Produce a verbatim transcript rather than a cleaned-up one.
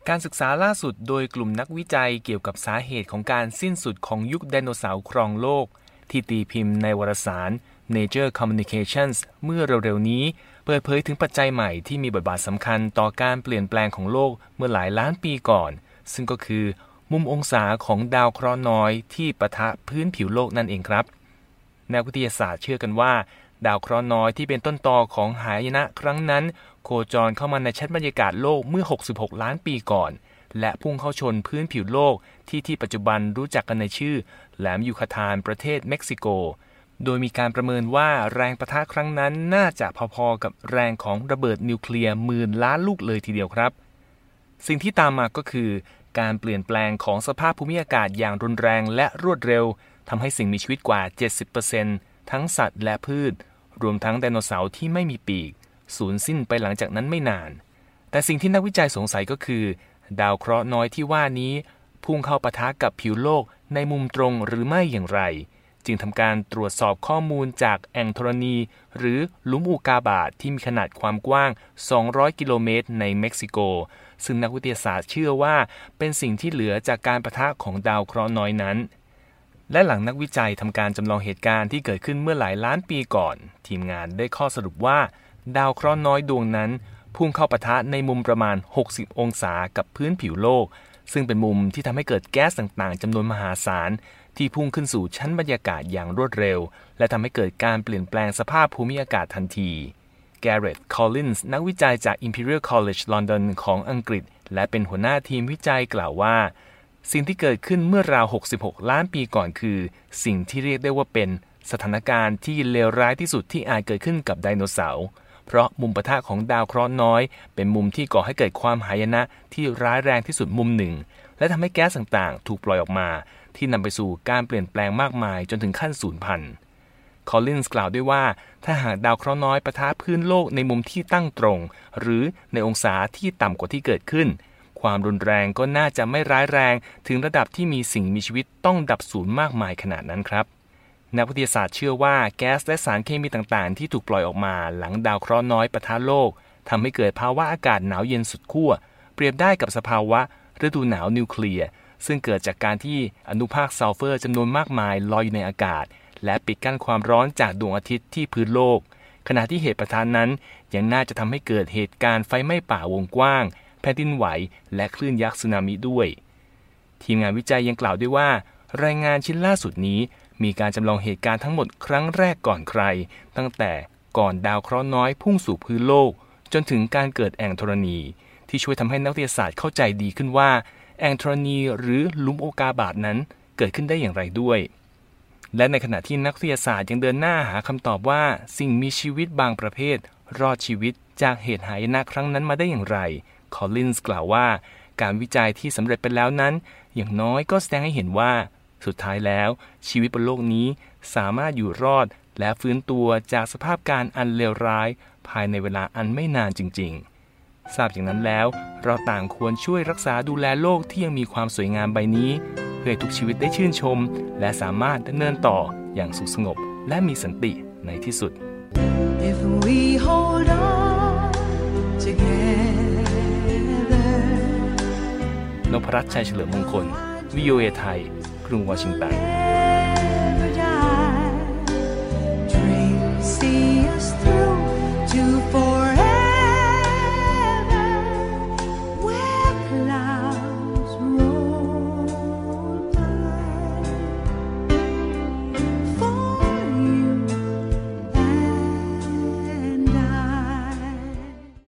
การศึกษาล่าสุดโดยกลุ่มนักวิจัยเกี่ยวกับสาเหตุของการสิ้นสุดของยุคไดโนเสาร์ครองโลกที่ตีพิมพ์ในวารสาร Nature Communications เมื่อเร็วๆนี้เปิดเผยถึงปัจจัยใหม่ที่มีบทบาทสำคัญต่อการเปลี่ยนแปลงของโลกเมื่อหลายล้านปีก่อนซึ่งก็คือมุมองศาของดาวเคราะห์น้อยที่ปะทะพื้นผิวโลกนั่นเองครับนักวิทยาศาสตร์เชื่อกันว่าดาวเคราะห์น้อยที่เป็นต้นตอของหายนะครั้งนั้นโคจรเข้ามาในชั้นบรรยากาศโลกเมื่อหกสิบหกล้านปีก่อนและพุ่งเข้าชนพื้นผิวโลกที่ที่ปัจจุบันรู้จักกันในชื่อแหลมยูคาทานประเทศเม็กซิโกโดยมีการประเมินว่าแรงปะทะครั้งนั้นน่าจะพอๆกับแรงของระเบิดนิวเคลียร์หมื่นล้านลูกเลยทีเดียวครับสิ่งที่ตามมาก็คือการเปลี่ยนแปลงของสภาพภูมิอากาศอย่างรุนแรงและรวดเร็วทำให้สิ่งมีชีวิตกว่า เจ็ดสิบเปอร์เซ็นต์ ทั้งสัตว์และพืชรวมทั้งไดโนเสาร์ที่ไม่มีปีกสูญสิ้นไปหลังจากนั้นไม่นานแต่สิ่งที่นักวิจัยสงสัยก็คือดาวเคราะห์น้อยที่ว่านี้พุ่งเข้าปะทะกับผิวโลกในมุมตรงหรือไม่อย่างไรจึงทำการตรวจสอบข้อมูลจากแอ่งธรณีหรือหลุมอุกาบาตที่มีขนาดความกว้างสองร้อยกิโลเมตรในเม็กซิโกซึ่งนักวิทยาศาสตร์เชื่อว่าเป็นสิ่งที่เหลือจากการปะทะของดาวเคราะห์น้อยนั้นและหลังนักวิจัยทำการจำลองเหตุการณ์ที่เกิดขึ้นเมื่อหลายล้านปีก่อนทีมงานได้ข้อสรุปว่าดาวเคราะห์น้อยดวงนั้นพุ่งเข้าปะทะในมุมประมาณหกสิบองศากับพื้นผิวโลกซึ่งเป็นมุมที่ทำให้เกิดแก๊สต่างๆจำนวนมหาศาลที่พุ่งขึ้นสู่ชั้นบรรยากาศอย่างรวดเร็วและทำให้เกิดการเปลี่ยนแปลงสภาพภูมิอากาศทันทีแกเรต คอลลินส์นักวิจัยจาก Imperial College London ของอังกฤษและเป็นหัวหน้าทีมวิจัยกล่าวว่าสิ่งที่เกิดขึ้นเมื่อราวหกสิบหกล้านปีก่อนคือสิ่งที่เรียกได้ว่าเป็นสถานการณ์ที่เลวร้ายที่สุดที่อาจเกิดขึ้นกับไดโนเสาร์เพราะมุมปะทะของดาวเคราะห์น้อยเป็นมุมที่ก่อให้เกิดความหายนะที่ร้ายแรงที่สุดมุมหนึ่งและทำให้แก๊สต่างๆถูกปล่อยออกมาที่นำไปสู่การเปลี่ยนแปลงมากมายจนถึงขั้นสูญพันธุ์คอลลินส์กล่าวด้วยว่าถ้าหากดาวเคราะห์น้อยปะทะพื้นโลกในมุมที่ตั้งตรงหรือในองศาที่ต่ำกว่าที่เกิดขึ้นความรุนแรงก็น่าจะไม่ร้ายแรงถึงระดับที่มีสิ่งมีชีวิตต้องดับสูญมากมายขนาดนั้นครับนักวิทยาศาสตร์เชื่อว่าแก๊สและสารเคมีต่างๆที่ถูกปล่อยออกมาหลังดาวเคราะห์น้อยปะทะโลกทำให้เกิดภาวะอากาศหนาวเย็นสุดขั้วเปรียบได้กับสภาวะฤดูหนาวนิวเคลียร์ซึ่งเกิดจากการที่อนุภาคซัลเฟอร์จำนวนมากมายลอยอยู่ในอากาศและปิดกั้นความร้อนจากดวงอาทิตย์ที่พื้นโลกขณะที่เหตุปะทะนั้นยังน่าจะทำให้เกิดเหตุการณ์ไฟไหม้ป่าวงกว้างแผ่นดินไหวและคลื่นยักษ์สึนามิด้วยทีมงานวิจัยยังกล่าวด้วยว่ารายงานชิ้นล่าสุดนี้มีการจำลองเหตุการณ์ทั้งหมดครั้งแรกก่อนใครตั้งแต่ก่อนดาวเคราะห์น้อยพุ่งสู่พื้นโลกจนถึงการเกิดแอ่งธรณีที่ช่วยทำให้นักวิทยาศาสตร์เข้าใจดีขึ้นว่าแอ่งธรณีหรือหลุมอุกาบาตนั้นเกิดขึ้นได้อย่างไรด้วยและในขณะที่นักวิทยาศาสตร์ยังเดินหน้าหาคำตอบว่าสิ่งมีชีวิตบางประเภทรอดชีวิตจากเหตุหายนะครั้งนั้นมาได้อย่างไรคอลลินส์กล่าวว่าการวิจัยที่สำเร็จไปแล้วนั้นอย่างน้อยก็แสดงให้เห็นว่าสุดท้ายแล้วชีวิตบนโลกนี้สามารถอยู่รอดและฟื้นตัวจากสภาพการอันเลวร้ายภายในเวลาอันไม่นานจริงๆทราบอย่างนั้นแล้วเราต่างควรช่วยรักษาดูแลโลกที่ยังมีความสวยงามใบนี้เพื่อให้ทุกชีวิตได้ชื่นชมและสามารถดำเนินต่ออย่างสุขสงบและมีสันติในที่สุด If we hold on together นพรัตน์ ชัยเฉลิมมงคล วี โอ เอ ไทยกรุงวอชิงตัน